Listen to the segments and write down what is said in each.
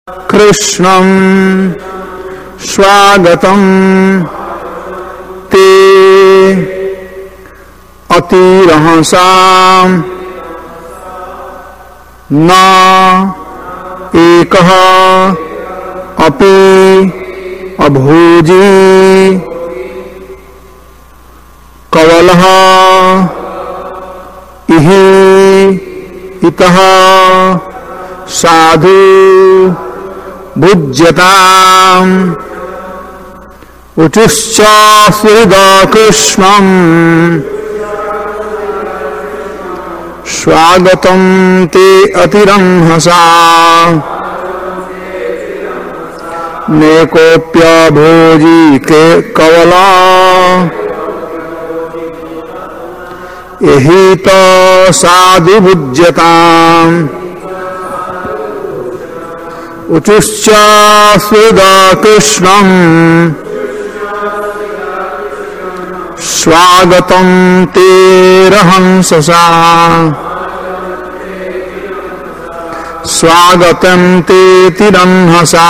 कृष्णं स्वागतं ते अतिरहसां न एकः अपि अभूजी कवलः इहि इतः साधु भुज्यताम् उचुश्च स्विदा कृष्णं स्वागतं ते अतिरंहसा नेकोऽप्यभोजी के कवला एहि तो साधु भुज्यताम् उचुश्च स्विदा कृष्णं स्वागतं तेरहंससा स्वागतं तेतिरंहसा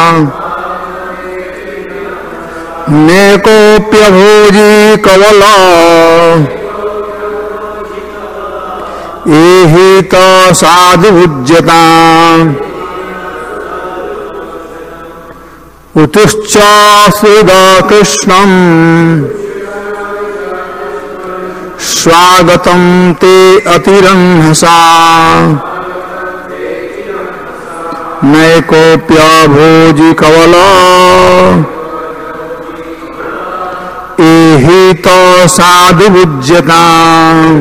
नेकोऽप्यभोजी कवला एहि तो साधु भुज्यताम् उतुश्च स्विदा कृष्णं स्वागतं ते अतिरंहसा नैकोऽप्यभोजी कवला एहि तो साधु भुज्यताम्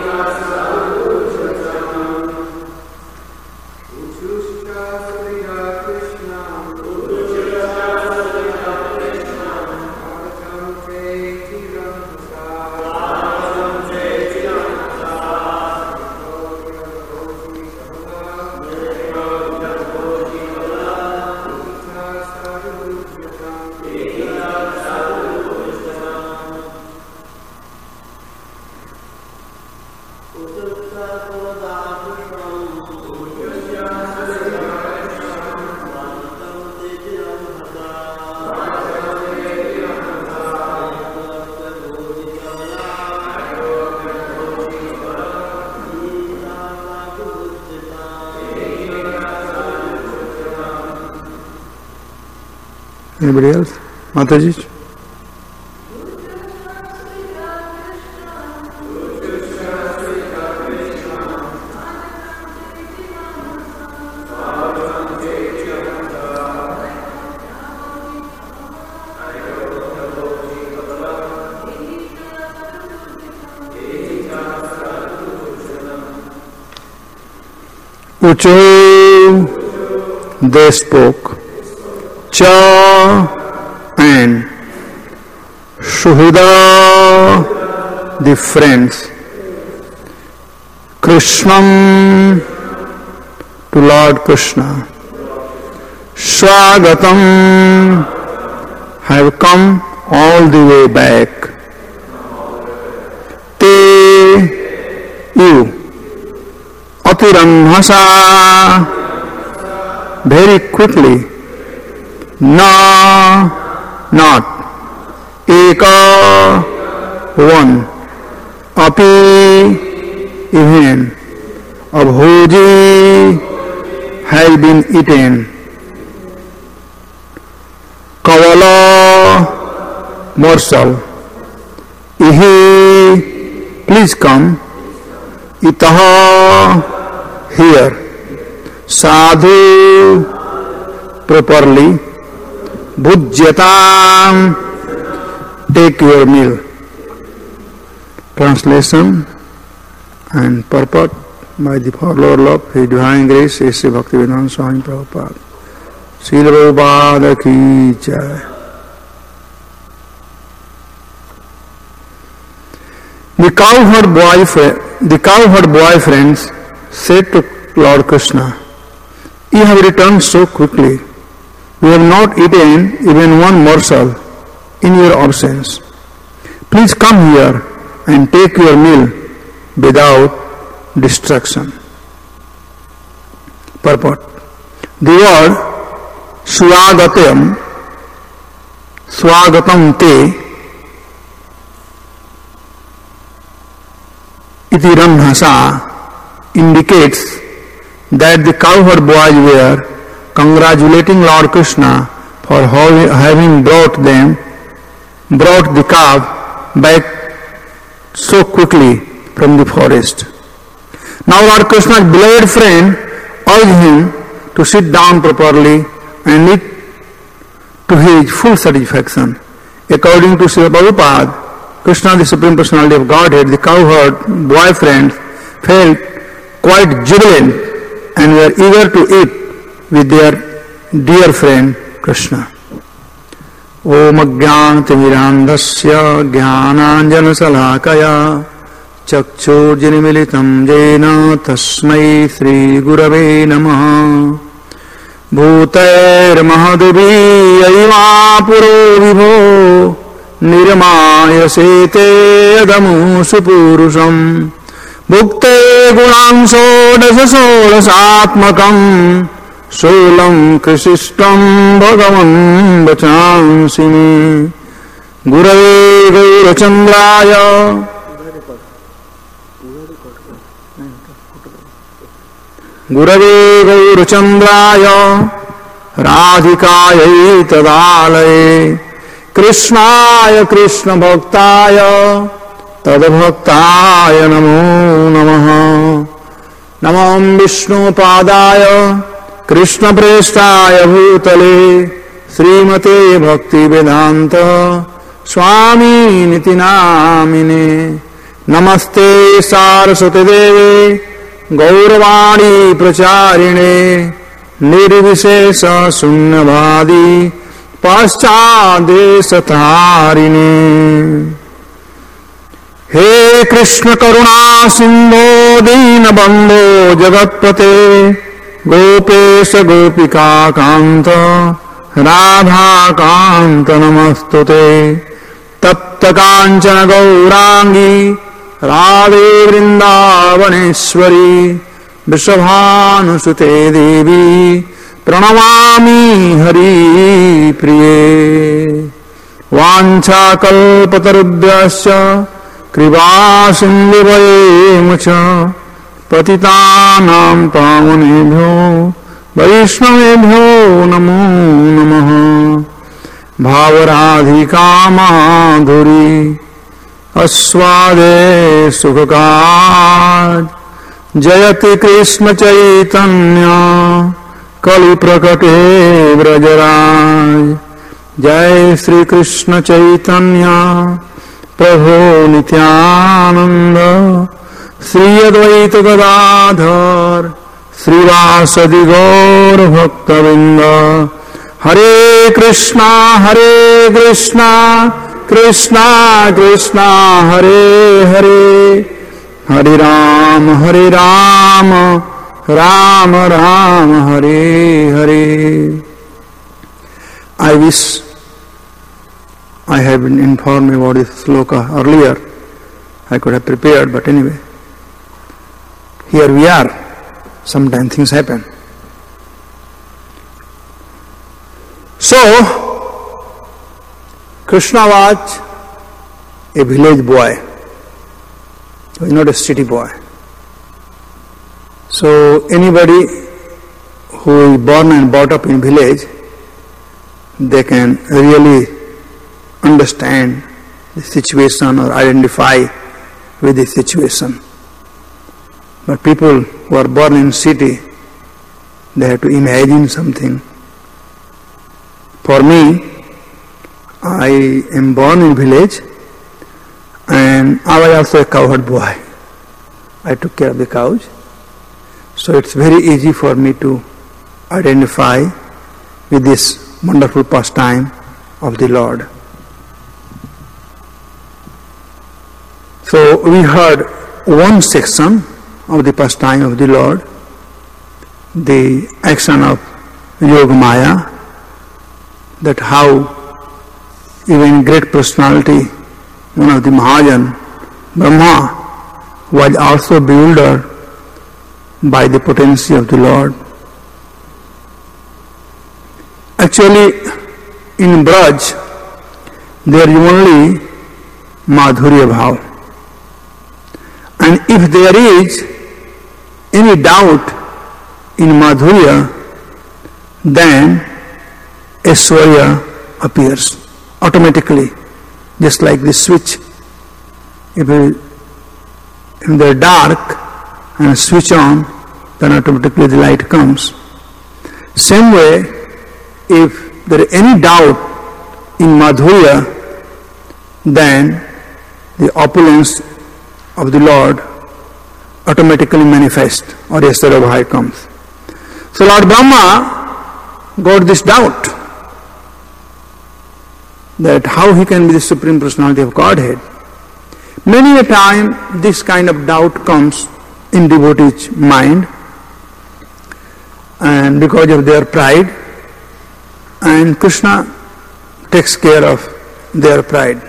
Anybody else? Mataji? Ucho, they spoke. Cha and Shuhuda, the friends. Krishnam, to Lord Krishna. Swagatam, have come all the way back. Te, you. Atiranhasa, very quickly. Na, not. Eka, one. Api, even. Abhoji, has been eaten. Kavala, morsel. Ihi, please come. Itaha, here. Sadhu, properly. Bhujyatam, take your meal. Translation and purport by the follower of His Divine Grace, Sri Bhaktivedanta Swami Prabhupada. Srila Prabhupada ki jai. The cowherd boyfriends said to Lord Krishna, "You have returned so quickly. We have not eaten even one morsel in your absence. Please come here and take your meal without distraction." Purport. The word swagatam te iti ranhasa indicates that the cowherd boys were congratulating Lord Krishna for having brought the calf back so quickly from the forest. Now Lord Krishna's beloved friend urged him to sit down properly and eat to his full satisfaction. According to Srila Prabhupada, Krishna, the Supreme Personality of Godhead, the cowherd boyfriends felt quite jubilant and were eager to eat with their dear friend Krishna. Om Ajnanatimirandhasya Jnananjana Salakaya Chakshurjinimilitam Jena Tasmai Sri Gurave Namaha Bhutair Mahadevi Aiva Puro Vibho Nirmaya Sete Adamu Supurusham Bhukte Gunamso Dasasodasatmakam Solam Krishistam Bhagavan Vachansimi Gurave Gaurachandraya Gurave Gaurachandraya Radhikaya Tadalaye Krishnaya Krishna Bhaktaya Tadbhaktaya Namo Namaha Namam Vishnu Padaya Krishna Prestaya Bhutale Srimate Bhakti Vedanta Swami Niti Namine Namaste Saraswate Deve Gauravani Pracharine Nirvishesha Sunyavadi Paschadesatharine He Krishna Karuna Sindho Dina Bandho Jagatpate Gopesha Gopika Kanta Radha Kanta Namastute Tapta Kanchana Gaurangi Radhe Vrindavaneshwari Vrishabhanusute Devi Pranamami Hari Priye Vancha Kalpatarubhyasya Kripa Sindhuvayemacha Patitanam Pavanebhyo Vaishnavebhyo Namo Namaha Bhavaradhika Madhuri Aswade Sukhakad Jayati Krishna Chaitanya Kali Prakate Vrajaraj Jai Sri Krishna Chaitanya Prabhu Nityananda Sri Advaita Gadadhar Sri Vasadi Gaur Bhaktavinda Hare Krishna Krishna Krishna Hare Hare Hare Rama Rama Rama Hare Hare. I wish I had been informed about this sloka earlier. I could have prepared, but anyway. Here we are. Sometimes things happen. So, Krishna was a village boy. He was not a city boy. So, anybody who is born and brought up in village, they can really understand the situation or identify with the situation. But people who are born in city, they have to imagine something. For me, I am born in village and I was also a cowherd boy. I took care of the cows. So it's very easy for me to identify with this wonderful pastime of the Lord. So we heard one section of the pastime of the Lord, the action of Yogamaya, that how even great personality, one of the Mahajan, Brahma, was also bewildered by the potency of the Lord. Actually, in Braj, there is only Madhurya Bhav. And if there is any doubt in Madhurya, then Aishwarya appears automatically, just like this switch. If they're dark and switch on, then automatically the light comes. Same way, if there is any doubt in Madhurya, then the opulence of the Lord automatically manifests, or Aishwarya Bhai comes. So Lord Brahma got this doubt that how he can be the Supreme Personality of Godhead. Many a time this kind of doubt comes in devotee's mind, and because of their pride, and Krishna takes care of their pride.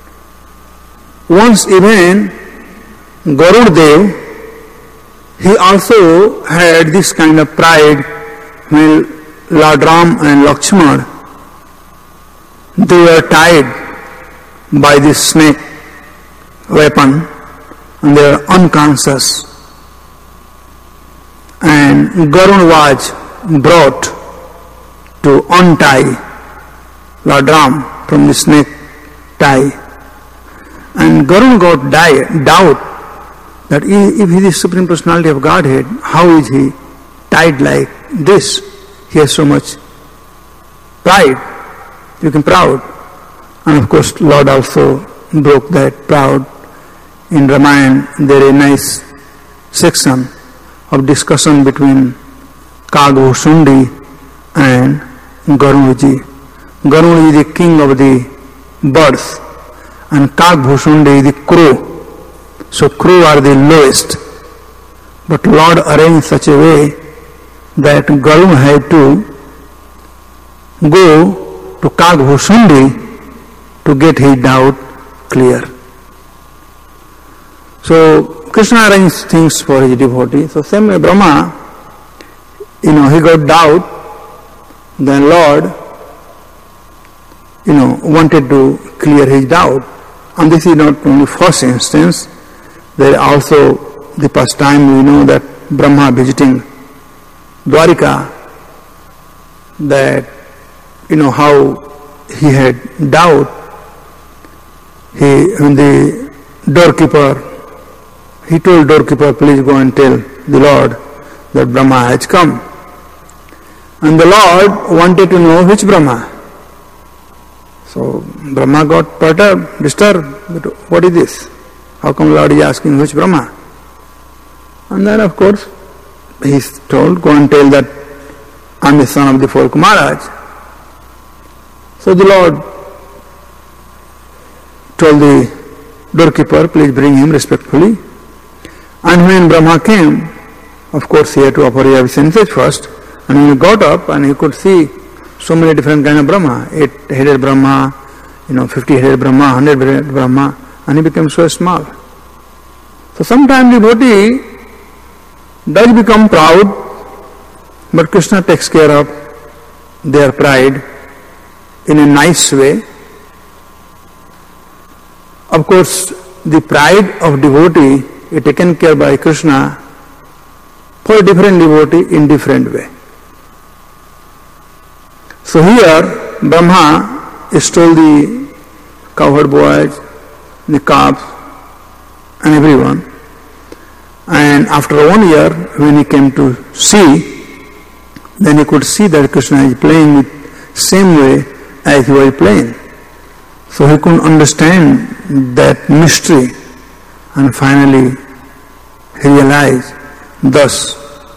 Once even Garuda, he also had this kind of pride when Lord Ram and Lakshmana, they were tied by this snake weapon and they were unconscious. And Garuda was brought to untie Lord Ram from the snake tie. And Garuda got doubt that if he is the Supreme Personality of Godhead, how is he tied like this? He has so much pride, became proud. And of course, Lord also broke that proud. In Ramayana, there is a nice section of discussion between Kagbhushundi and Garudaji. Garuda is the king of the birds, and Kagbhushundi is the crow. So crow are the lowest. But Lord arranged such a way that Garuda had to go to Kagbhushundi to get his doubt clear. So Krishna arranged things for his devotee. So same way Brahma, he got doubt. Then Lord, wanted to clear his doubt. And this is not only first instance. There also the past time we know that Brahma visiting Dwarika, that how he had doubt. When the doorkeeper, he told doorkeeper, please go and tell the Lord that Brahma has come. And the Lord wanted to know which Brahma. So Brahma got perturbed, disturbed. What is this? How come Lord is asking which Brahma? And then of course he is told, go and tell that I am the son of the four Kumaras. So the Lord told the doorkeeper, please bring him respectfully. And when Brahma came, of course he had to offer obeisances first. And when he got up and he could see so many different kind of Brahma, 8-headed Brahma, 50-headed Brahma, 100-headed Brahma, and he became so small. So sometimes devotee does become proud, but Krishna takes care of their pride in a nice way. Of course, the pride of devotee is taken care by Krishna for different devotee in different way. So here Brahma stole the cowherd boys, the calves, and everyone. And after 1 year, when he came to see, then he could see that Krishna is playing with same way as he was playing. So he couldn't understand that mystery, and finally he realized. Thus,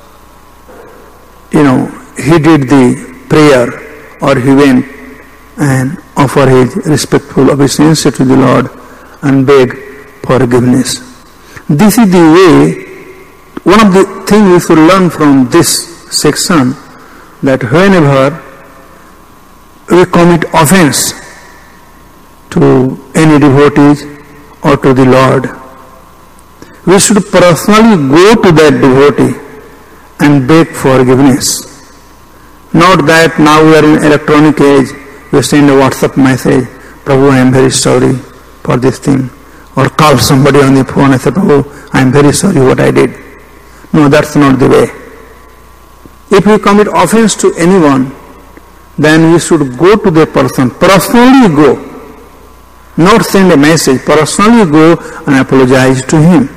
he did the prayer, or he went and offered his respectful obeisance to the Lord and begged forgiveness. This is the way, one of the things we should learn from this section, that whenever we commit offense to any devotees or to the Lord, we should personally go to that devotee and beg forgiveness. Not that now we are in electronic age, we send a WhatsApp message, Prabhu, I am very sorry for this thing. Or call somebody on the phone and say, Prabhu, I am very sorry what I did. No, that's not the way. If we commit offense to anyone, then we should go to the person, personally go. Not send a message, personally go and apologize to him.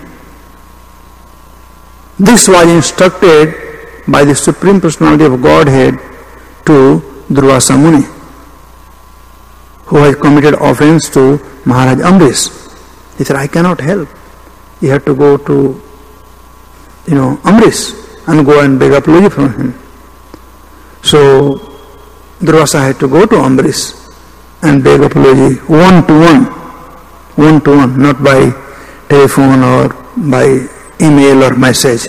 This was instructed by the Supreme Personality of Godhead to Durvasa Muni, who has committed offense to Maharaj Amrish. He said, I cannot help. You have to go to, Amrish and go and beg apology from him. So Durvasa had to go to Amrish and beg apology one-to-one, not by telephone or by email or message.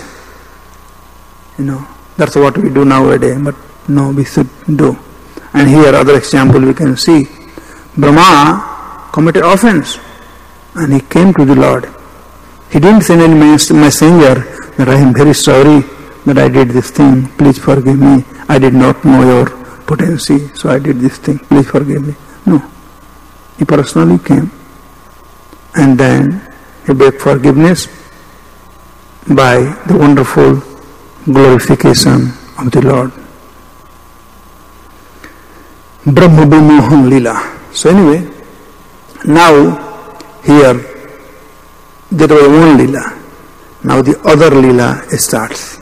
That's what we do nowadays, but no, we should do. And here other example we can see. Brahma committed offense and he came to the Lord. He didn't send any messenger that I am very sorry that I did this thing, please forgive me. I did not know your potency, so I did this thing, please forgive me. No. He personally came and then he begged forgiveness by the wonderful glorification of the Lord. Brahma Vimohan Lila. So anyway, now here there was one Lila. Now the other Lila starts.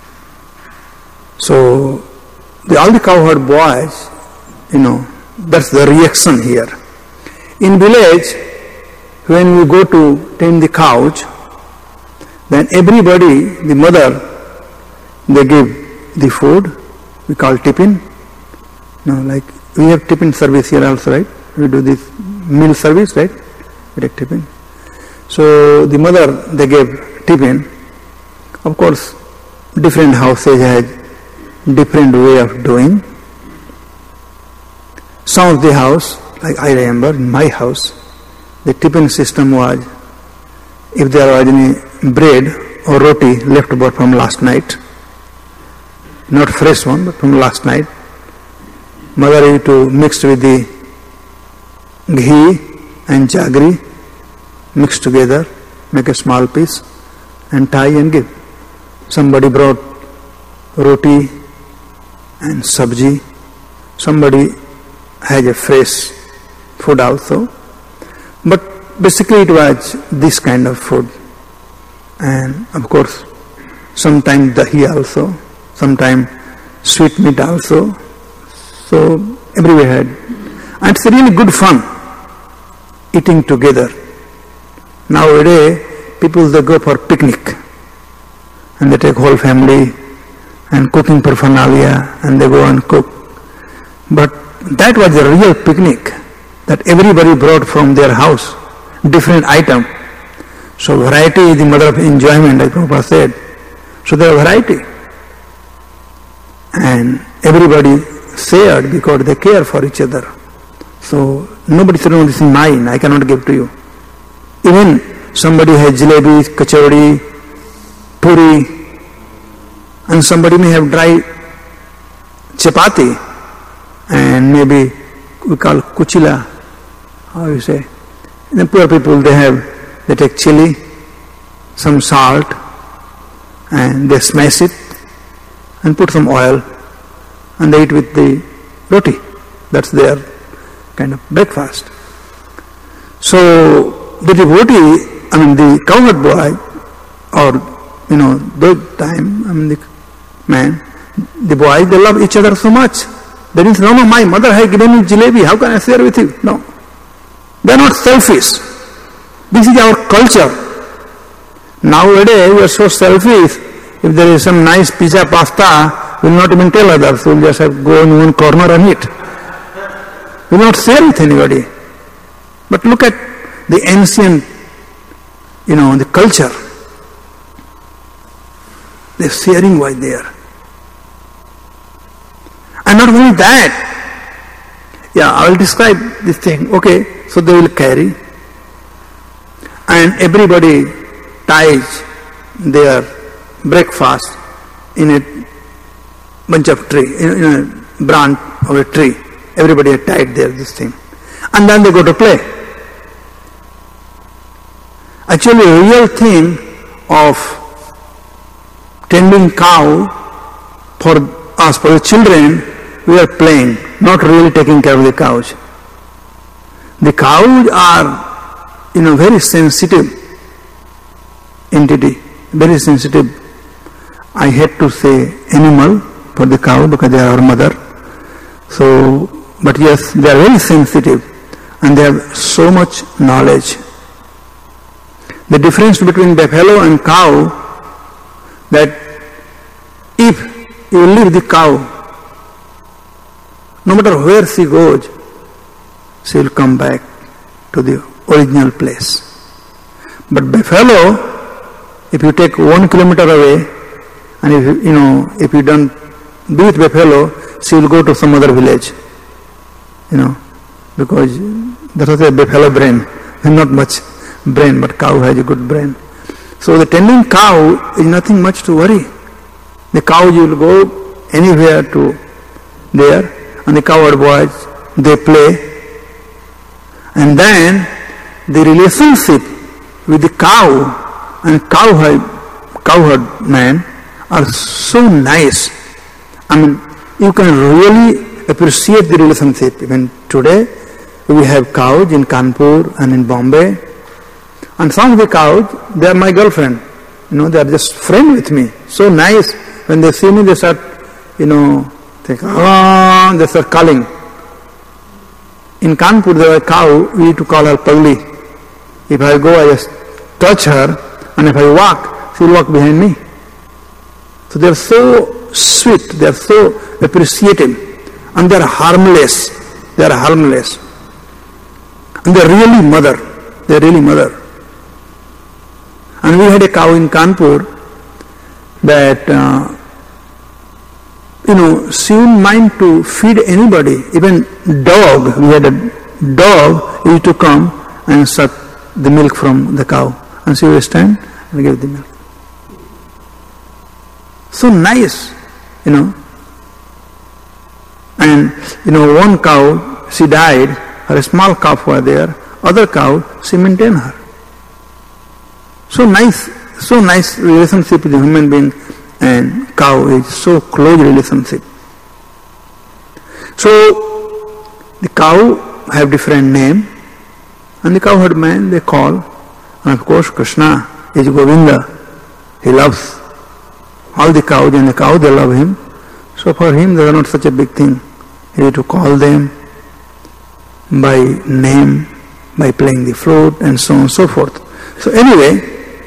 So all the cowherd boys, that's the reaction here. In village, when we go to tend the cows, then everybody, the mother, they give the food, we call tiffin. Like we have tiffin service here also, right? We do this meal service, right? We take tiffin. So the mother, they gave tiffin. Of course, different houses have different way of doing. Some of the house, like I remember in my house, the tiffin system was, if there was any bread or roti left over from last night, not fresh one, but from last night, mother used to mix with the ghee and jaggery, mix together, make a small piece and tie and give. Somebody brought roti and sabji. Somebody has a fresh food also. But basically it was this kind of food. And of course, sometimes dahi also, sometimes sweet meat also. So everywhere had. And it's really good fun eating together. Nowadays, people they go for picnic and they take whole family and cooking paraphernalia and they go and cook. But that was a real picnic that everybody brought from their house, different item. So variety is the mother of enjoyment, as Prabhupada said. So there was variety. And everybody shared because they care for each other. So nobody said, no, this is mine, I cannot give to you. Even somebody has jalebi, kachori, puri, and somebody may have dry chapati, and maybe we call kuchila, how you say. The poor people, they take chili, some salt, and they smash it, and put some oil, and they eat with the roti. That's their kind of breakfast. So the devotee, the cowherd boy, or those time, the man, the boys, they love each other so much. They didn't say, no, my mother has given me jalebi, how can I share with you? No. They are not selfish. This is our culture. Nowadays, we are so selfish. If there is some nice pizza, pasta, we will not even tell others. We will just have to go in one corner and eat. We will not share with anybody. But look at the ancient, the culture. The sharing was there. And not only that, I will describe this thing. Okay, so they will carry, and everybody ties their breakfast in a bunch of tree, in a branch of a tree. Everybody had tied there this thing. And then they go to play. Actually, the real thing of tending cow for us, for the children, we are playing, not really taking care of the cows. The cows are, very sensitive entity, very sensitive. I hate to say animal for the cow because they are our mother. So, but yes, they are very sensitive and they have so much knowledge. The difference between buffalo and cow, that if you leave the cow, no matter where she goes, she will come back to the original place. But buffalo, if you take 1 kilometer away, and if you don't be with buffalo, she will go to some other village, because that is a buffalo brain, not much brain, but cow has a good brain. So the tending cow is nothing much to worry. The cow will go anywhere to there, and the cowherd boys, they play. And then the relationship with the cow and cowherd man are so nice. I mean, you can really appreciate the relationship. Even today, we have cows in Kanpur and in Bombay. And some of the cows, they are my girlfriend. They are just friends with me. So nice. When they see me, they start, they start calling. In Kanpur, there was a cow, we used to call her Pagli. If I go, I just touch her, and if I walk, she will walk behind me. So they are so sweet, they are so appreciative, and they are harmless. They are harmless. And they are really mother. They are really mother. And we had a cow in Kanpur that, she wouldn't mind to feed anybody, even dog. We had a dog used to come and suck the milk from the cow, and she would stand and give the milk. So nice, And, one cow, she died, her small calf was there, other cow, she maintained her. So nice relationship with the human being and cow is so close relationship. So the cow have different name, and the cowherd man they call, and of course Krishna is Govinda. He loves all the cows, and the cow they love him. So for him they are not such a big thing. He had to call them by name, by playing the flute and so on and so forth. So anyway,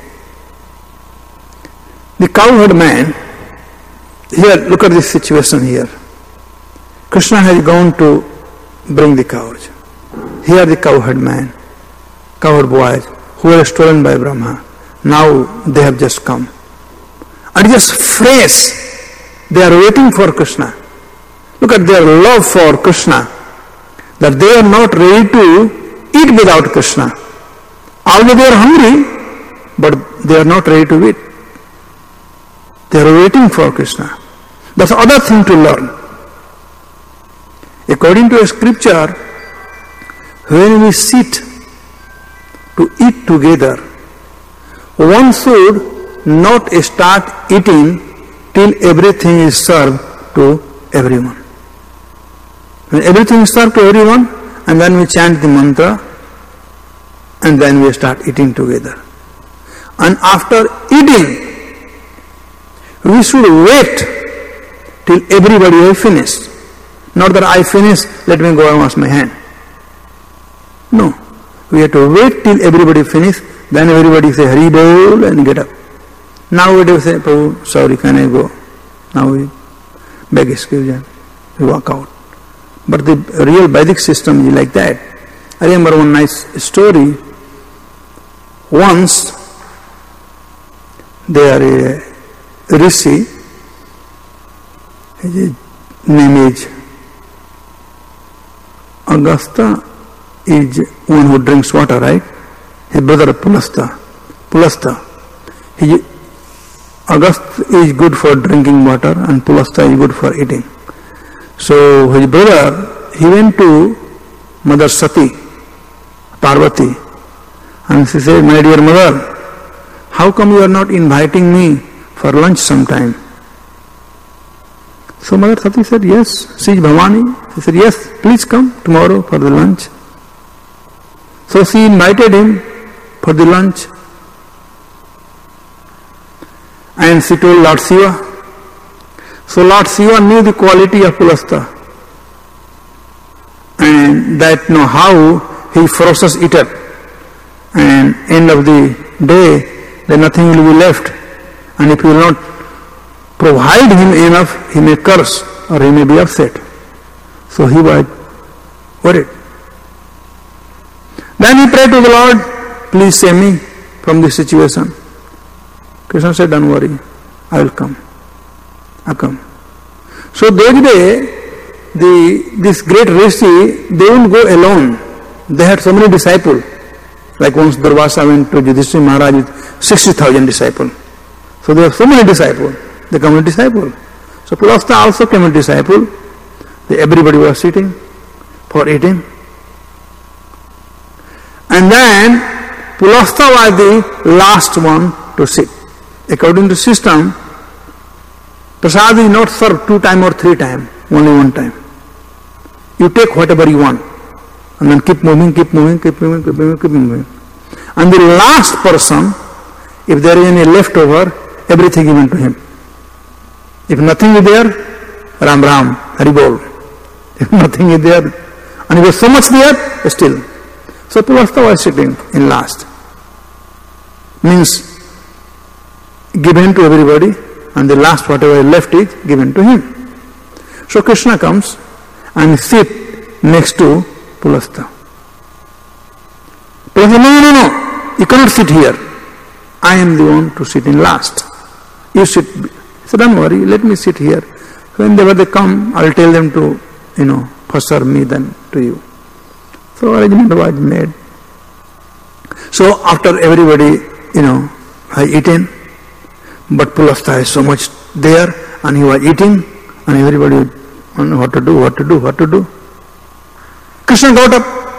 the cowherd man, here, look at this situation here. Krishna has gone to bring the cows. Here the cowherd man, cowherd boys, who were stolen by Brahma. Now they have just come. And just fresh, they are waiting for Krishna. Look at their love for Krishna, that they are not ready to eat without Krishna. Although they are hungry, but they are not ready to eat. They are waiting for Krishna. That's other thing to learn. According to a scripture, when we sit to eat together, one should not start eating till everything is served to everyone. When everything is served to everyone, and then we chant the mantra, and then we start eating together. And after eating, we should wait till everybody has finished. Not that I finish, let me go and wash my hand. No. We have to wait till everybody finish, then everybody say Hari Bol and get up. Now we say, Prabhu, sorry, can I go? Now we beg excuse and we walk out. But the real Vedic system is like that. I remember one nice story. Once there a rishi, his name is Agastya, is one who drinks water, right? His brother Pulastya. Agastya is good for drinking water and Pulastya is good for eating. So his brother, he went to Mother Sati, Parvati, and she said, my dear mother, how come you are not inviting me for lunch sometime? So Mother Sati said, yes, she is Bhavani. She said, yes, please come tomorrow for the lunch. So she invited him for the lunch. And she told Lord Shiva. So Lord Shiva knew the quality of Pulastha, and that know how he ferocious eater, and end of the day then nothing will be left, and if you will not provide him enough, he may curse or he may be upset. So he was worried. Then he prayed to the Lord, please save me from this situation. Krishna said, don't worry, I will come. I come. So those day, this great rishi, they won't go alone. They had so many disciples. Like once Durvasa went to Yudhishthira Maharaj with 60,000 disciples. So they have so many disciples. They come with disciples. So Pulastha also came with disciples. Everybody was sitting for eating. And then Pulastha was the last one to sit. According to system, prasad is not served 2 times or 3 times, only 1 time. You take whatever you want, and then keep moving. And the last person, if there is any leftover, everything given to him. If nothing is there, Ram Ram, Hari Bol. If nothing is there, and if there is so much there, still. So Pulastha was sitting in last. Means given to everybody, and the last whatever left is given to him. So Krishna comes and sit next to Pulastha. Pulastha said, no, you cannot sit here. I am the one to sit in last. You sit. He said, don't worry, let me sit here. Whenever they come, I will tell them to, first serve me, then to you. So arrangement was made. So after everybody, had eaten, but Pulastha is so much there, and he was eating, and everybody wondered what to do. Krishna got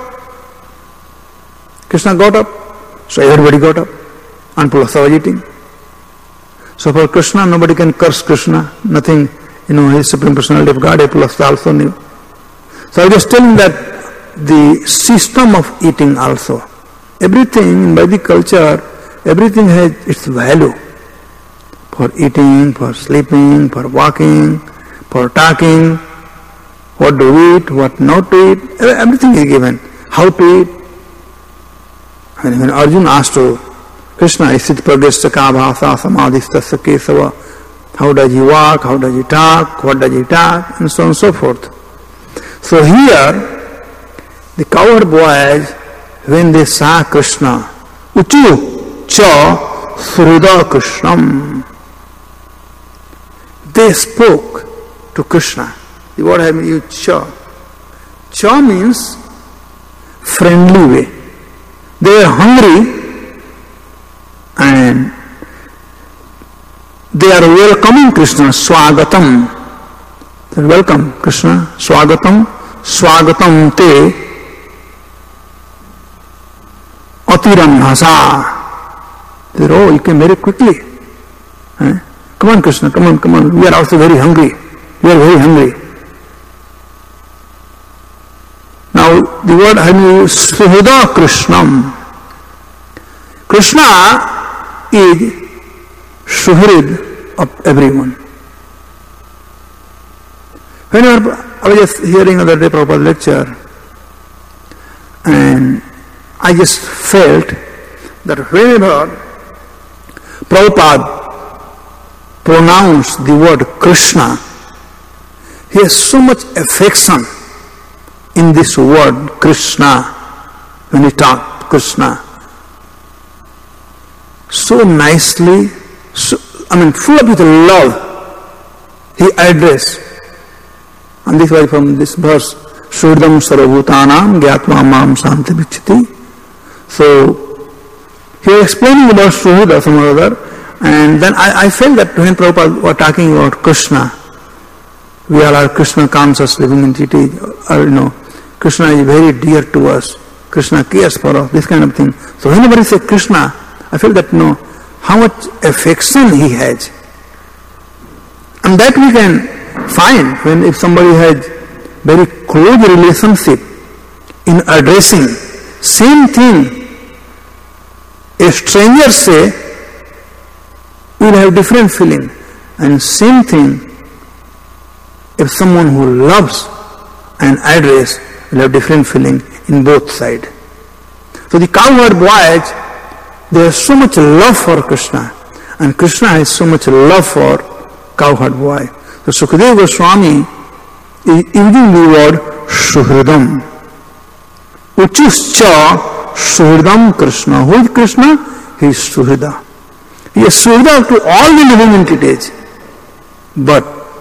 up. So everybody got up, and Pulastha was eating. So for Krishna, nobody can curse Krishna, nothing, he is Supreme Personality of God, Pulastha also knew. So I was telling that the system of eating also, everything in Vedic culture, everything has its value. For eating, for sleeping, for walking, for talking, what to eat, what not to eat, everything is given. How to eat. And when Arjuna asked to Krishna, Isit Pradesh Bhasa Samadhistasya Kesava, how does he walk, how does he talk, what does he talk, and so on and so forth. So here, the cowherd boys, when they saw Krishna, Uchu Cha Sruda Krishnam, they spoke to Krishna. The word I mean Cha. Cha means friendly way. They are hungry and they are welcoming Krishna. Swagatam. They are welcome Krishna. Swagatam. Swagatam te atiram hasa. They said, you came very quickly. Come on, Krishna, come on. We are also very hungry. We are very hungry. Now, the word Suhida Krishnam. Krishna is Suhrid of everyone. Whenever I was just hearing other day Prabhupada lecture, and I just felt that whenever Prabhupada pronounced the word Krishna, he has so much affection in this word Krishna. When he talked Krishna, so nicely, full of with love, he addressed. And this was from this verse, Surdam Sarvabhutanam Gyatma Mam Santi Vichiti. So, he was explaining about Suhuda, some other, and then I felt that when Prabhupada was talking about Krishna, we all are Krishna conscious living entities, or Krishna is very dear to us, Krishna cares for us, this kind of thing. So whenever I say Krishna, I feel that how much affection he has. And that we can find when if somebody has very close relationship in addressing same thing, a stranger say, will have different feeling, and same thing if someone who loves and address will have different feeling in both sides. So the cowherd boys, they have so much love for Krishna, and Krishna has so much love for cowherd boy. So Sukadeva Goswami is using the word Suhridam. Uchischa Suhridam Krishna. Who is Krishna? He is Suhrida. He is Suhrida to all the living entities. But,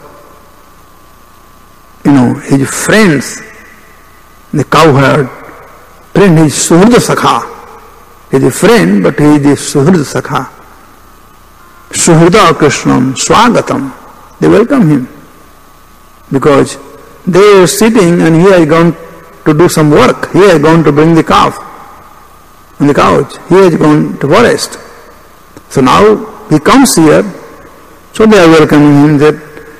his friends, the cowherd, friend is Suhrida Sakha. He is a friend, but he is a Suhrida Sakha. Suhrida Krishnam Swagatam. They welcome him. Because they are sitting and he has gone to do some work. He has gone to bring the calf on the couch. He has gone to forest. So now he comes here. So they are welcoming him that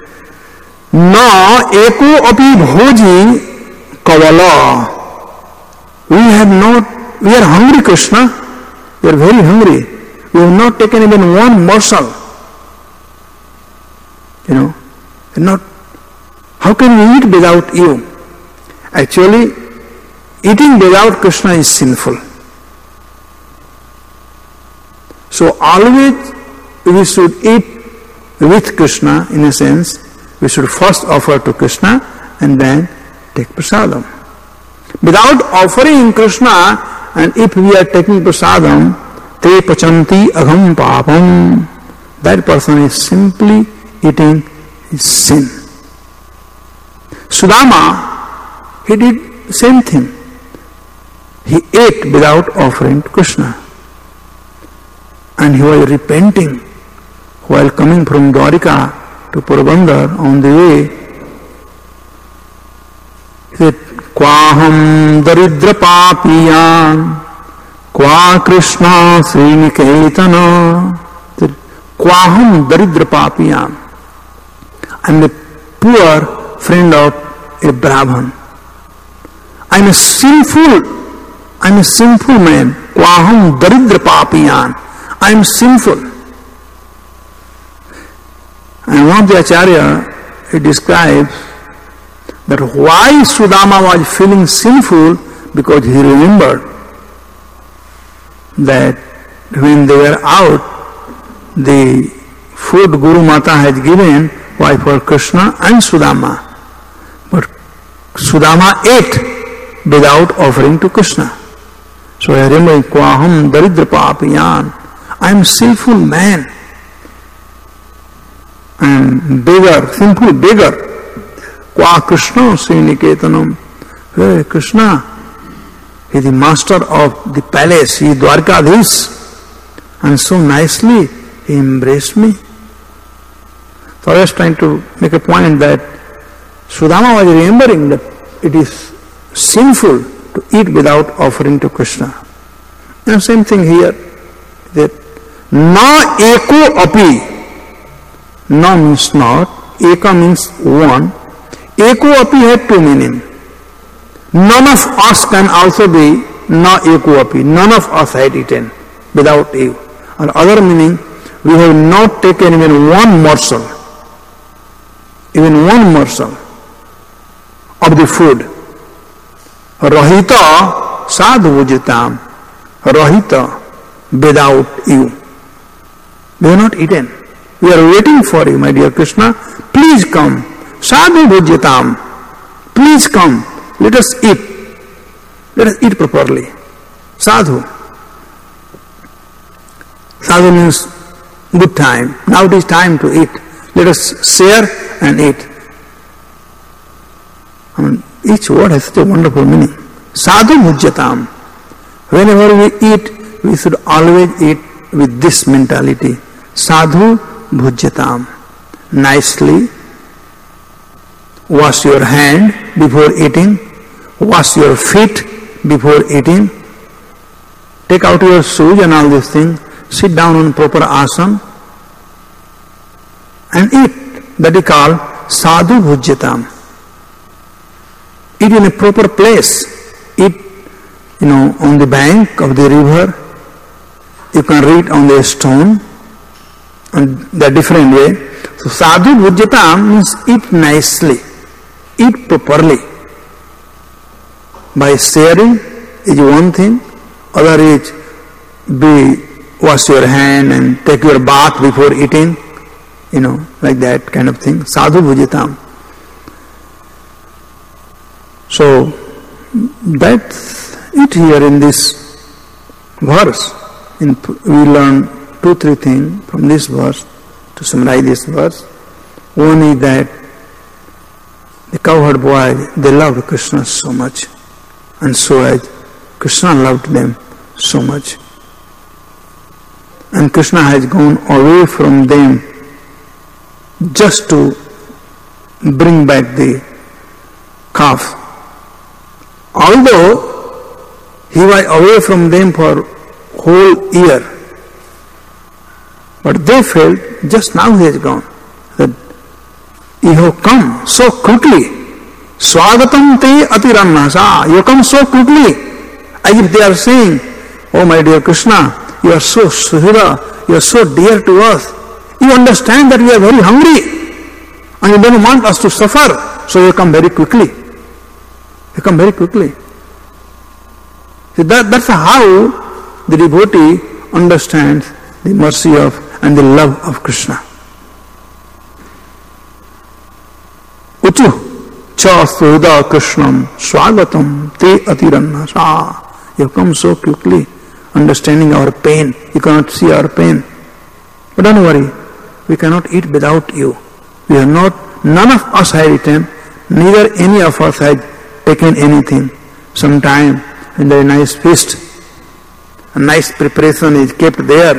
Na eko api bhoji kavala. We are hungry, Krishna. We are very hungry. We have not taken even one morsel. How can we eat without you? Actually, eating without Krishna is sinful. So always we should eat with Krishna, in a sense. We should first offer to Krishna and then take prasadam. Without offering Krishna, and if we are taking prasadam, te pachanti agham papam, that person is simply eating his sin. Sudama, he did same thing. He ate without offering to Krishna. And he was repenting while coming from Dwarika to Porabandar on the way. He said, Kwaham daridra papiyan, Kwa Krishna Srinikeetana. Kwaham daridra papiyan. I am a poor friend of a Brahman. I am a sinful man. Kwaham daridra papiyan. I am sinful. And one of the Acharya, he describes that why Sudama was feeling sinful, because he remembered that when they were out, the food Guru Mata had given was for Krishna and Sudama. But Sudama ate without offering to Krishna. So I remember, Kwaham daridra papiyan. I am sinful man. I am beggar, simple beggar. Kwa Krishna Sriniketanam. Hey, Krishna, he is the master of the palace, he is Dwarkadhish. And so nicely he embraced me. So I was trying to make a point that Sudama was remembering that it is sinful to eat without offering to Krishna. And same thing here, that na eko api. Na means not, eka means one. Eko api had two meanings. None of us can also be na eko api. None of us had eaten without you. Or other meaning, we have not taken even one morsel. Even one morsel of the food. Rahita sadhu vujitam. Rahita, without you. We have not eaten. We are waiting for you, my dear Krishna. Please come. Sadhu bhujyatam. Please come. Let us eat. Let us eat properly. Sadhu. Sadhu means good time. Now it is time to eat. Let us share and eat. Each word has such a wonderful meaning. Sadhu bhujyatam. Whenever we eat, we should always eat with this mentality. Sadhu bhujyatam. Nicely wash your hand before eating, wash your feet before eating, take out your shoes and all these things, sit down on proper asana and eat. That is called sadhu bhujyatam. Eat in a proper place. Eat, on the bank of the river. You can read on the stone, and the different way. So sadhu bhujyatam means eat nicely, eat properly. By sharing is one thing, other is wash your hand and take your bath before eating, like that kind of thing. Sadhu bhujyatam. So that's it here in this verse. We learn 2-3 things from this verse to summarize this verse. One is that the cowherd boys, they loved Krishna so much, and so as Krishna loved them so much. And Krishna has gone away from them just to bring back the calf. Although he was away from them for whole year, but they felt just now he has gone, that you have come so quickly. Swagatam te atirannasa. You come so quickly, as if they are saying, oh my dear Krishna, you are so suhira, you are so dear to us. You understand that we are very hungry and you don't want us to suffer, so you come very quickly. You come very quickly. So that's how the devotee understands the mercy of and the love of Krishna. Uchu cha suhida Krishnam swagatam te atirannasa. You come so quickly, understanding our pain. You cannot see our pain. But don't worry, we cannot eat without you. We have none of us have eaten, neither any of us has taken anything. Sometime in the nice feast, a nice preparation is kept there,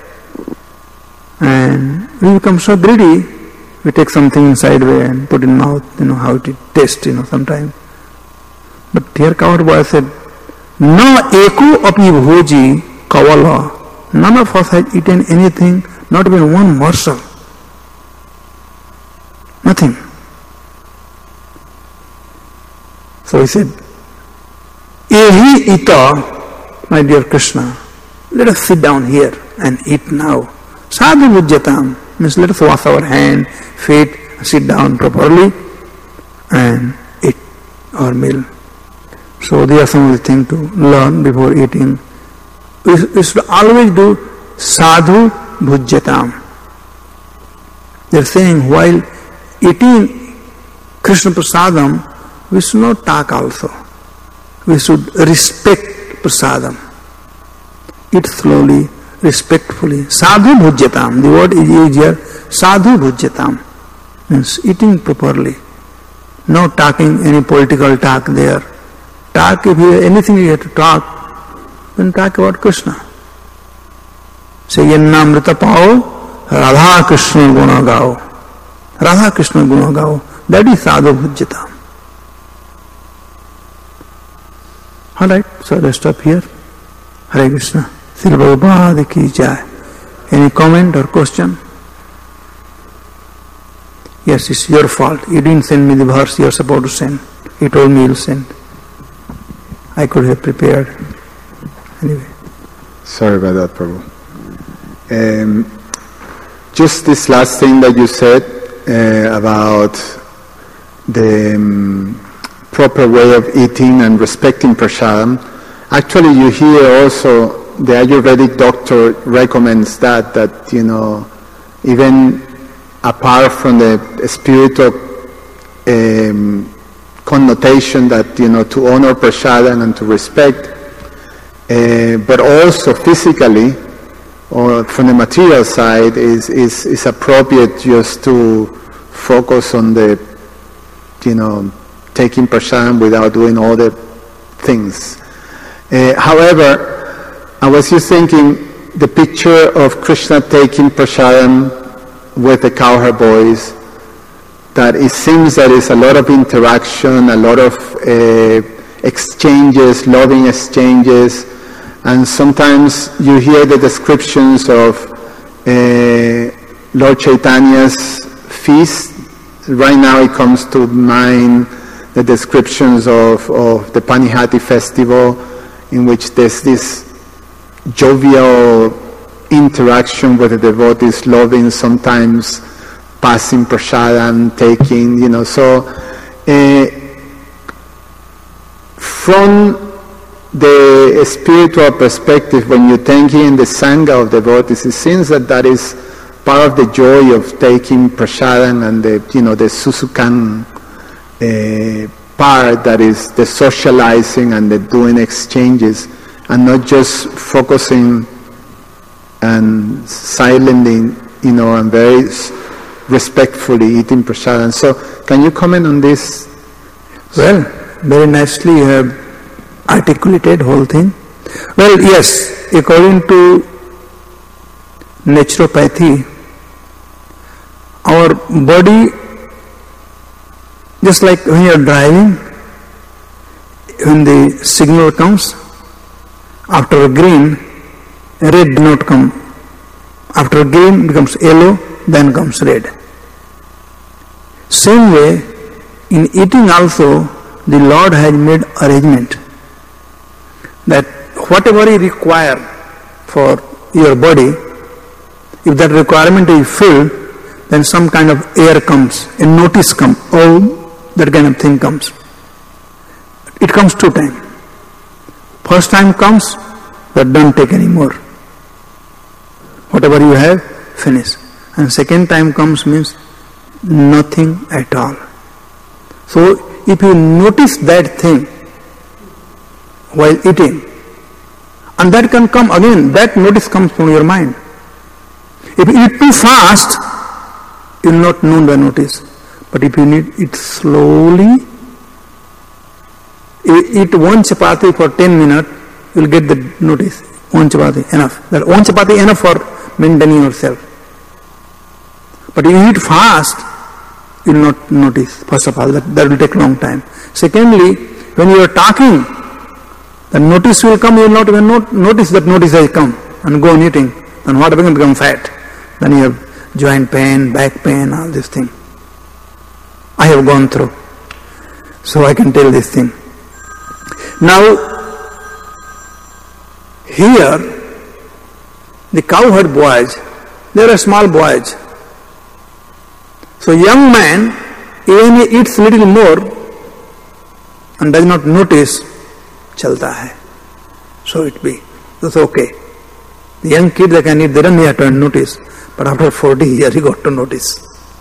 and we become so greedy, we take something inside way and put in mouth, how it tastes, sometime. But here cowherd boy said, Na eko api bhoji kavala. None of us has eaten anything, not even one morsel. Nothing. So he said, Ehi ita, my dear Krishna, let us sit down here and eat now. Sadhu bhujyatam means let us wash our hand, feet, sit down properly and eat our meal. So these are some of the things to learn before eating. We should always do sadhu bhujyatam. They are saying while eating Krishna prasadam, we should not talk also. We should respect prasadam. Eat slowly, respectfully. Sadhu bhujyatam. The word is used here. Sadhu bhujyatam means eating properly. No talking any political talk there. Talk, if you have anything you have to talk, then talk about Krishna. Say, Yanna Amrita Pao, Radha Krishna Guna Gao. Radha Krishna Guna Gao. That is Sadhu bhujyatam. Alright, so let's stop here. Hare Krishna. Sri Prabhupada ki jai. Any comment or question? Yes, it's your fault. You didn't send me the verse you are supposed to send. You told me you'll send. I could have prepared. Anyway. Sorry about that, Prabhu. Just this last thing that you said about the proper way of eating and respecting prasadam. Actually, you hear also the Ayurvedic doctor recommends that even apart from the spiritual connotation that to honor prasadam and to respect, but also physically or from the material side is appropriate just to focus on the taking prasadam without doing all the things. However, I was just thinking the picture of Krishna taking prasadam with the cowherd boys that it seems there is a lot of interaction, a lot of exchanges, loving exchanges, and sometimes you hear the descriptions of Lord Chaitanya's feast. Right now it comes to mind the descriptions of the Panihati festival, in which there's this jovial interaction with the devotees, loving, sometimes passing prasadam, taking, so from the spiritual perspective, when you take in the Sangha of devotees, it seems that is part of the joy of taking prasadam and the susukan part, that is the socializing and the doing exchanges, and not just focusing and silently, and very respectfully eating prasadam. So, can you comment on this? Well, very nicely you have articulated whole thing. Well, yes, according to naturopathy, our body, just like when you are driving, when the signal comes, after green, red do not come. After green becomes yellow, then comes red. Same way, in eating also, the Lord has made arrangement that whatever you require for your body, if that requirement is filled, then some kind of air comes, a notice comes, that kind of thing comes. It comes 2 times. First time comes, but don't take any more. Whatever you have, finish. And second time comes means nothing at all. So if you notice that thing while eating, and that can come again, that notice comes from your mind. If you eat too fast, you will not know the notice. But if you eat slowly, eat 1 chapati for 10 minutes, you will get the notice. 1 chapati, enough. That 1 chapati enough for maintaining yourself. But if you eat fast, you will not notice, first of all, that will take long time. Secondly, when you are talking, the notice will come, you will not even notice that notice has come, and go on eating. Then what happens? Become fat. Then you have joint pain, back pain, all this thing. I have gone through, so I can tell this thing. Now, here, the cowherd boys, they are small boys. So young man, even he eats little more and does not notice, chalta hai. So it be. That's okay. The young kid, they can eat, they don't have to notice. But after 40 years, he got to notice.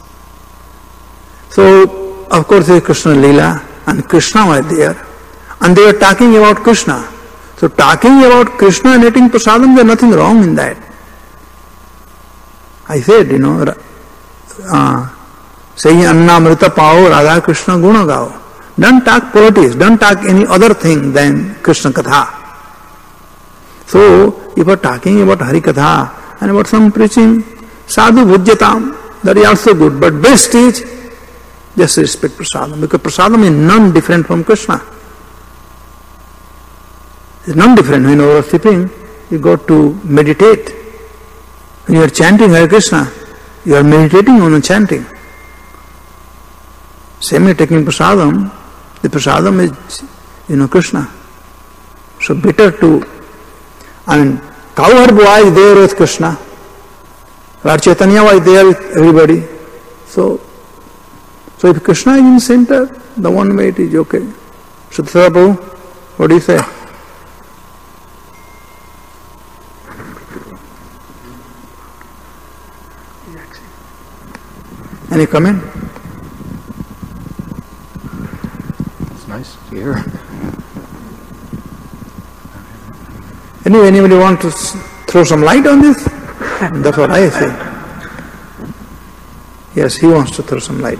So, of course, there is Krishna Leela, and Krishna was there. And they were talking about Krishna. So, talking about Krishna and eating prasadam, there is nothing wrong in that. I said, saying Anna Amrita Pao, Radha Krishna Guna Gao. Don't talk politics, don't talk any other thing than Krishna Katha. So, if you are talking about Hari Katha and about some preaching, Sadhu Bhujyatam, that is also good. But best is just respect prasadam, because prasadam is none different from Krishna. It's none different. When you are sleeping, you got to meditate. When you are chanting Hare Krishna, you are meditating on the chanting. Same way taking prasadam, the prasadam is, Krishna. So better to, cowherd boy is there with Krishna. Lord Chaitanya was there with everybody. So if Krishna is in center, the one way it is okay. Shuddha Prabhu, what do you say? Any comment? It's nice to hear. Anyway, anybody want to throw some light on this? That's what I say. Yes, he wants to throw some light.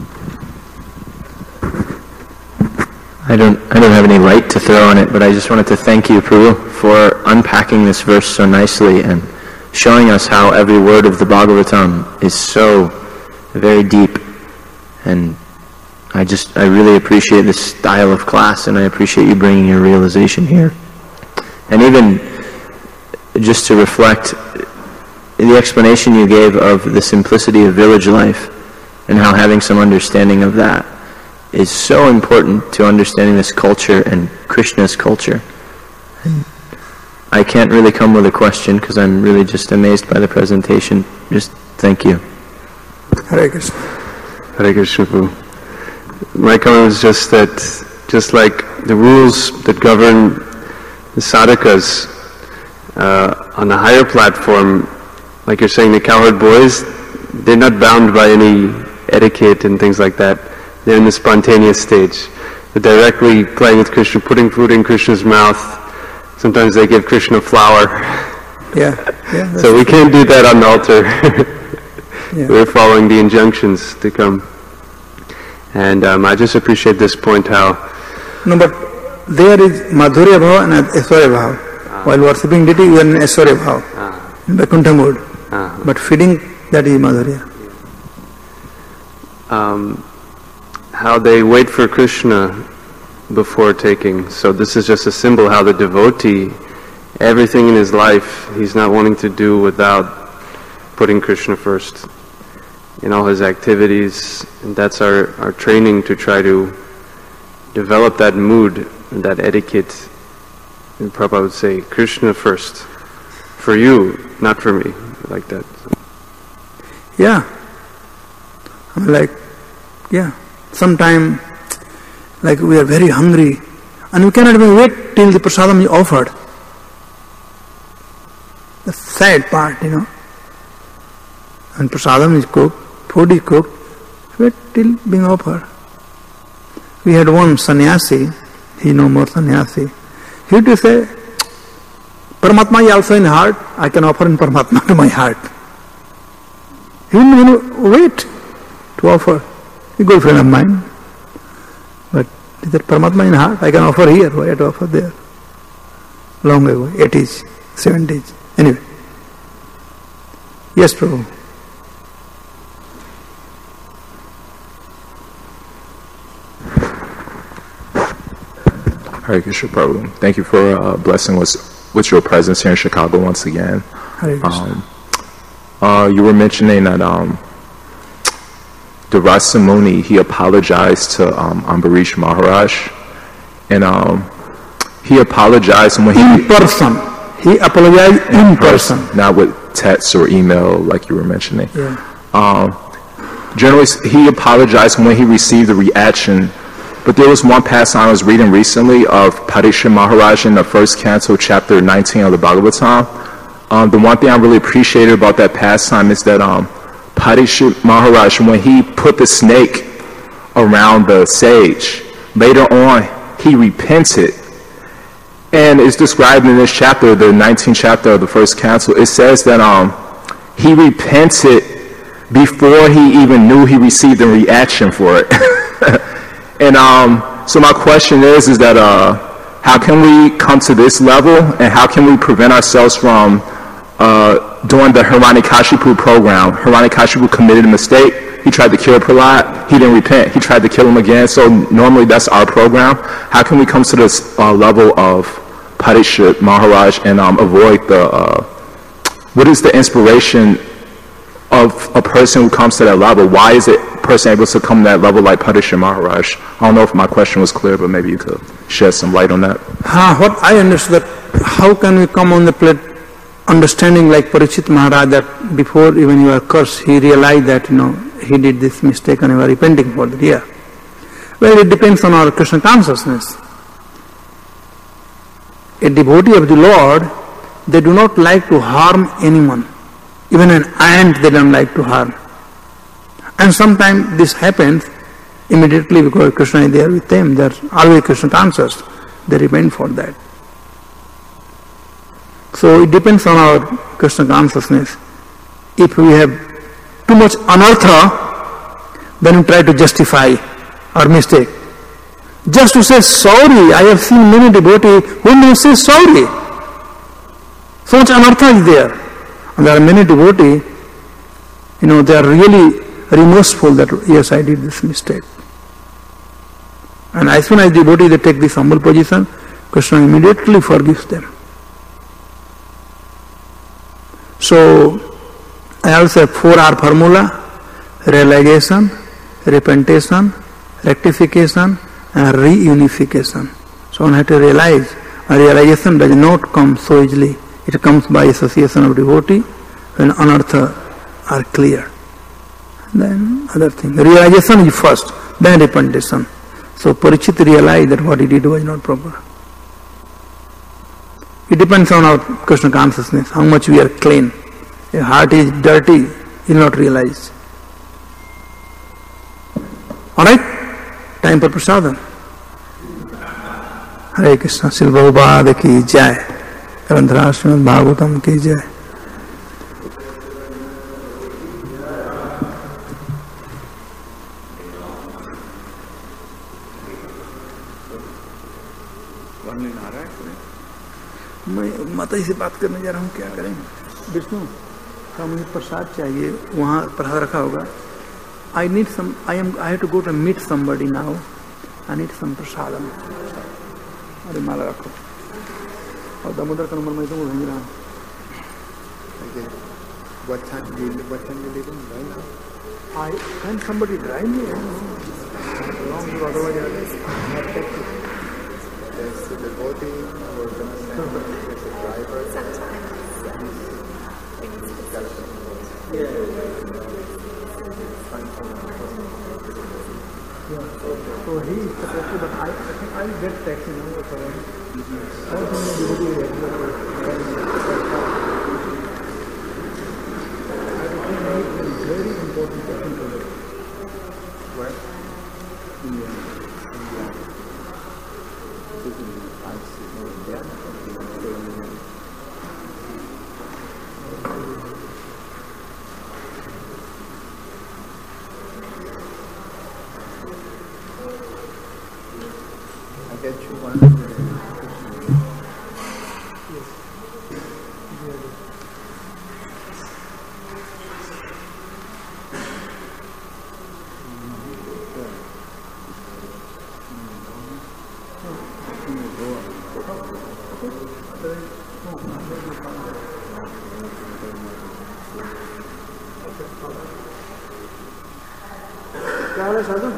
I don't have any light to throw on it, but I just wanted to thank you, Prabhu, for unpacking this verse so nicely and showing us how every word of the Bhagavatam is so very deep And I really appreciate this style of class, and I appreciate you bringing your realization here. And even just to reflect, the explanation you gave of the simplicity of village life and how having some understanding of that is so important to understanding this culture and Krishna's culture. And I can't really come with a question because I'm really just amazed by the presentation. Just thank you. Hare Krishna. Hare Krishna, Prabhu. My comment was just that, just like the rules that govern the sadhakas on the higher platform, like you're saying, the cowherd boys, they're not bound by any etiquette and things like that. They're in the spontaneous stage. They're directly playing with Krishna, putting food in Krishna's mouth. Sometimes they give Krishna flour. Yeah. So we can't do that on the altar. Yeah. We're following the injunctions to come. And I just appreciate this point how... No, but there is Madhurya Bhava and Aishwarya Bhava. While worshipping deity, you are in Aishwarya Bhava, in Vaikuntha mode. But feeding, that is Madhurya. How they wait for Krishna before taking. So this is just a symbol how the devotee, everything in his life, he's not wanting to do without putting Krishna first in all his activities. And that's our training to try to develop that mood and that etiquette. And Prabhupada would say, Krishna first. For you, not for me. Like that. Yeah. I'm like, yeah. Sometime, like we are very hungry and we cannot even wait till the prasadam is offered. The sad part, And prasadam is cooked, food is cooked, wait till being offered. We had one sannyasi, he no more sannyasi. He used to say, Paramatma is also in heart, I can offer in Paramatma to my heart. He didn't wait to offer. A good friend of mine. But is that Paramatma in heart? I can offer here, why to offer there? Long ago, 80s, 70s. Anyway. Yes, Prabhu. Hare Krishna, Prabhu. Thank you for blessing us with your presence here in Chicago once again. Hare Krishna. You were mentioning that the Rasa Muni, he apologized to Ambarish Maharaj, and he apologized when in person. He apologized in person. Not with text or email like you were mentioning. Yeah. Generally, he apologized when he received the reaction. But there was one passage I was reading recently of Parikshit Maharaj in the first canto, chapter 19 of the Bhagavatam. The one thing I really appreciated about that pastime is that Parikshit Maharaj, when he put the snake around the sage, later on he repented. And it's described in this chapter, the 19th chapter of the first canto. It says that he repented before he even knew he received a reaction for it. And so my question is that how can we come to this level, and how can we prevent ourselves from doing the Hiranyakashipu program? Hiranyakashipu committed a mistake. He tried to kill Prahlad. He didn't repent. He tried to kill him again. So normally that's our program. How can we come to this level of Parikshit Maharaj and avoid the, what is the inspiration of a person who comes to that level? Why is it a person able to come to that level like Parikshit Maharaj? I don't know if my question was clear, but maybe you could shed some light on that. What I understood, how can we come on the plate understanding like Parikshit Maharaj, that before even you are cursed, he realized that, he did this mistake and he was repenting for that. Yeah. Well, it depends on our Krishna consciousness. A devotee of the Lord, they do not like to harm anyone. Even an ant they don't like to harm. And sometimes this happens immediately because Krishna is there with them. They are always Krishna conscious. They repent for that. So it depends on our Krishna consciousness. If we have too much anartha, then we try to justify our mistake. Just to say sorry, I have seen many devotees who don't say sorry. So much anartha is there. And there are many devotees, they are really remorseful that yes, I did this mistake. And as soon as devotee they take this humble position, Krishna immediately forgives them. So I also have 4R formula: realization, repentation, rectification, and reunification. So one has to realize, a realization does not come so easily. It comes by association of devotee when unearthed are clear. Then other thing. Realization is first, then repentation. So Parikshit realized that what he did was not proper. It depends on our Krishna consciousness, how much we are clean. If heart is dirty, he will not realize. Alright? Time for prasadam. Hare Krishna, Srila Prabhupada ki jai. Grandhara Srimad Bhagavatam ki jai. मैं माता जी से बात करने जा रहा हूँ, क्या करें? विष्णु का मुझे प्रसाद चाहिए, वहाँ प्रसाद रखा होगा. I have to go to meet somebody now. I need some prasadam. अरे माला रखो. और दामोदर का नंबर मैं तो भेज रहा हूँ. What time you leaving right now? Can somebody drive me? Long, otherwise I have to take it. There's the devotee, we're going to send there's a driver. So he is supposed to, but I think I will get taxi number for him. How can you do it? I think he is a very important person to me. Where? India. I get you one. क्या हाल है साधन?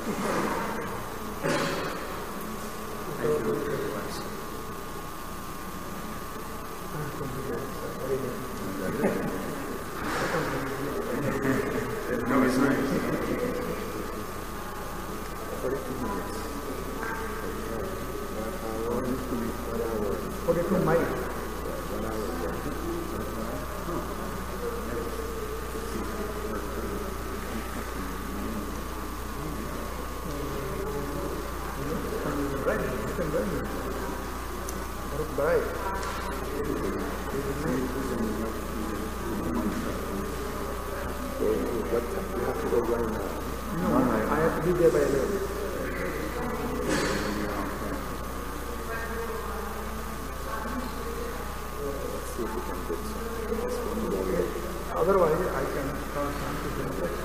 Otherwise, I can transfer to the next.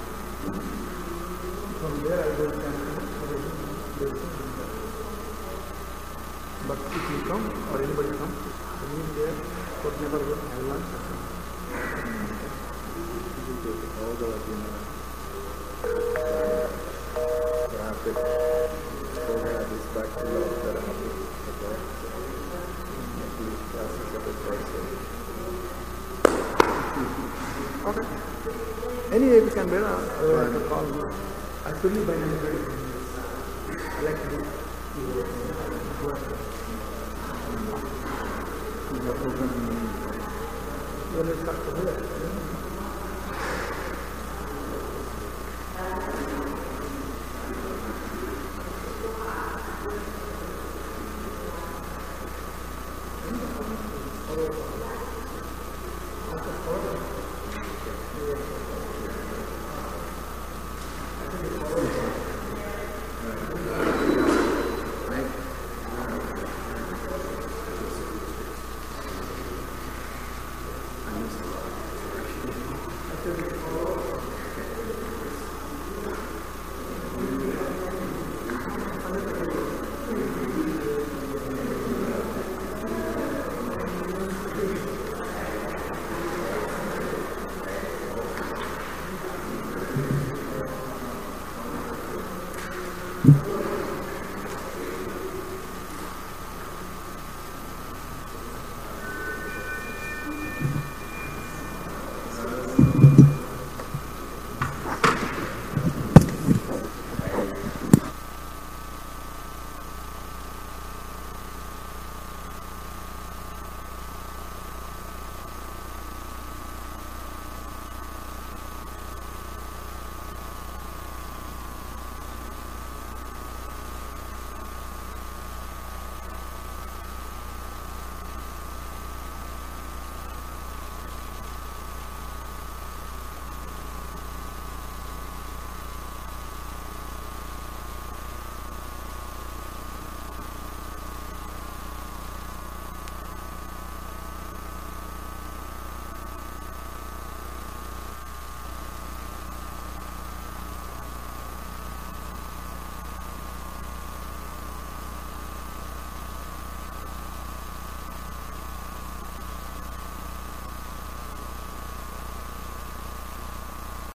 From there, I will transfer. But if you come or anybody comes, remain there for never will have lunch. All the traffic program is back to love that happens. Okay. Anyway, we can bear otherwise the call. I fully by anybody. I like to do let's start to do it. Hello.